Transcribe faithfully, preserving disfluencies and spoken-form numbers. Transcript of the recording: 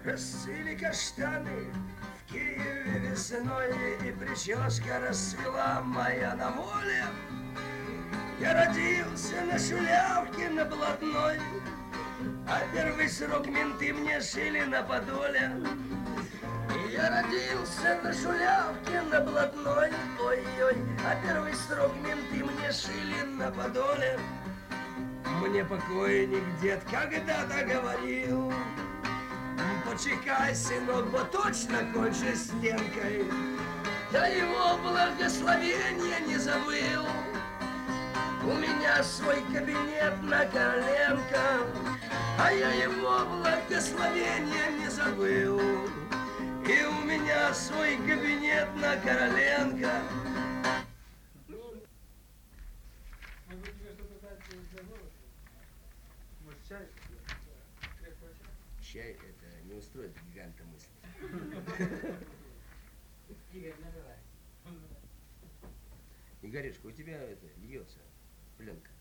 Расцвели каштаны в Киеве весной, и прическа расцвела моя на воле. Я родился на Шулявке, на Блатной, а первый срок менты мне шили на Подоле. Я родился на Шулявке, на Блатной, ой-ой, а первый срок менты мне шили на Подоле. Мне покойник дед когда-то говорил: почекай, сынок, бо точно кончишь стенкой. Я его благословения не забыл. У меня свой кабинет на Короленко, а я его благословения не забыл. И у меня свой кабинет на Короленко. Могу тебе что-то дать для голоса? Может, чай? Крепкого чая? Чай это не устроит гиганта мысли. Игорь, наливай. Игорюшка, у тебя это льется пленка.